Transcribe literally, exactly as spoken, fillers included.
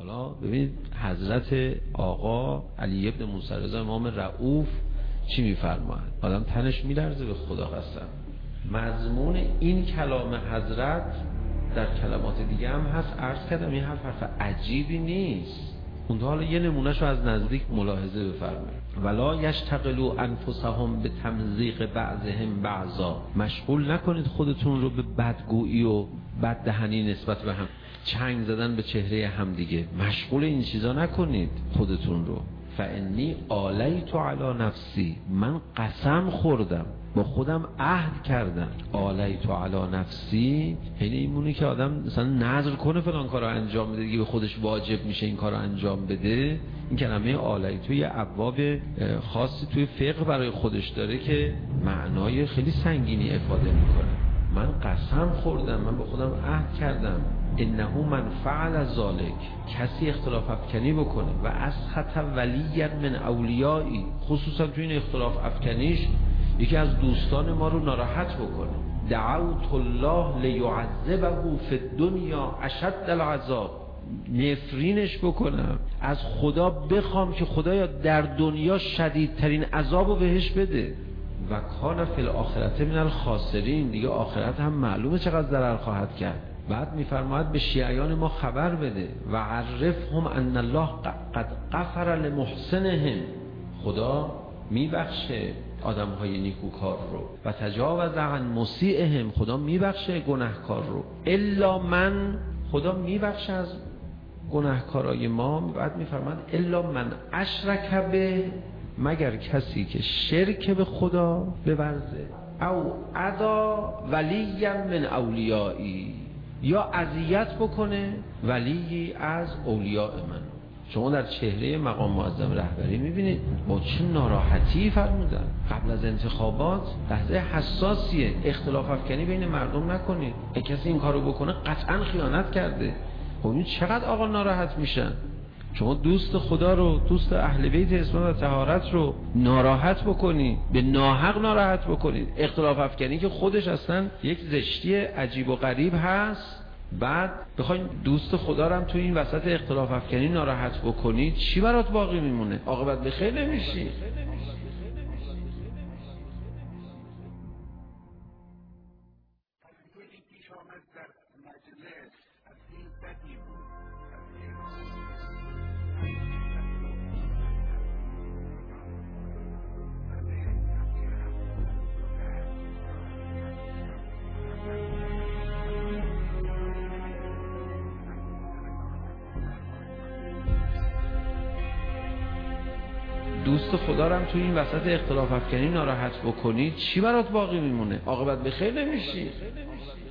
حالا ببینید حضرت آقا علی ابن موسی رضا امام رؤوف چی میفرماید؟ آدم تنش میلرزه به خدا قسم. مضمون این کلام حضرت در کلمات دیگه هم هست. عرض کردم این حرف حرف عجیبی نیست. اون حالا یه نمونهشو از نزدیک ملاحظه بفرمایید. ولا یشتغلوا انفسهم به تمزیق بعضهم بعضا. مشغول نکنید خودتون رو به بدگویی و بددهنی نسبت به هم، چنگ زدن به چهره هم دیگه. مشغول این چیزا نکنید خودتون رو. فانی آلیت علی نفسی، من قسم خوردم، با خودم عهد کردم. آلیت علی نفسی یعنی اینمونه که آدم مثلا نذر کنه فلان کارو انجام بده دیگه، به خودش واجب میشه این کارو انجام بده. این کلمه آلیت یه ابواب خاصی توی فقه برای خودش داره که معنای خیلی سنگینی افاده میکنه. من قسم خوردم، من با خودم عهد کردم، انه من فعل ذلک، کسی اختلاف افکنی بکنه و اسخط ولیا من اولیایی، خصوصا تو این اختلاف افکنیش یکی از دوستان ما رو ناراحت بکنه، دعوت الله لیعذبه فی الدنیا اشد العذاب، نفرینش بکنم، از خدا بخوام که خدایا در دنیا شدیدترین عذابو بهش بده. و کان فی الاخرة من الخاسرین، دیگه آخرت هم معلومه چقدر ضرر خواهد کرد. بعد میفرماید به شیعیان ما خبر بده و عرفهم ان الله قد غفر لمحسنهم، خدا میبخشه آدم های نیکوکار رو، و تجاوز عن مسیئهم، خدا میبخشه گناهکار رو، الا من، خدا میبخشه از گناهکارای ما. بعد میفرماید الا من اشرک به، مگر کسی که شرک به خدا بورزه، او ادا ولی من اولیایی، یا اذیت بکنه ولی از اولیاء من. شما در چهره مقام معظم رهبری میبینید با چه ناراحتی فرمودن قبل از انتخابات، لحظه حساسیه، اختلاف افکنی بین مردم نکنید، کسی این کارو بکنه قطعا خیانت کرده. خب این چقدر آقا ناراحت میشن. شما دوست خدا رو، دوست اهل بیت اسلام و طهارت رو ناراحت بکنید، به ناحق ناراحت بکنید، اختلاف افکنی که خودش اصلا یک زشتی عجیب و غریب هست، بعد بخواید دوست خدا رو هم توی این وسط اختلاف افکنی ناراحت بکنید، چی برات باقی میمونه؟ عاقبت به خیر نمیشی. دوست خدا رو هم توی این وسط اختلاف افکنی ناراحت بکنید، چی برات باقی میمونه؟ عاقبت به خیر نمیشی.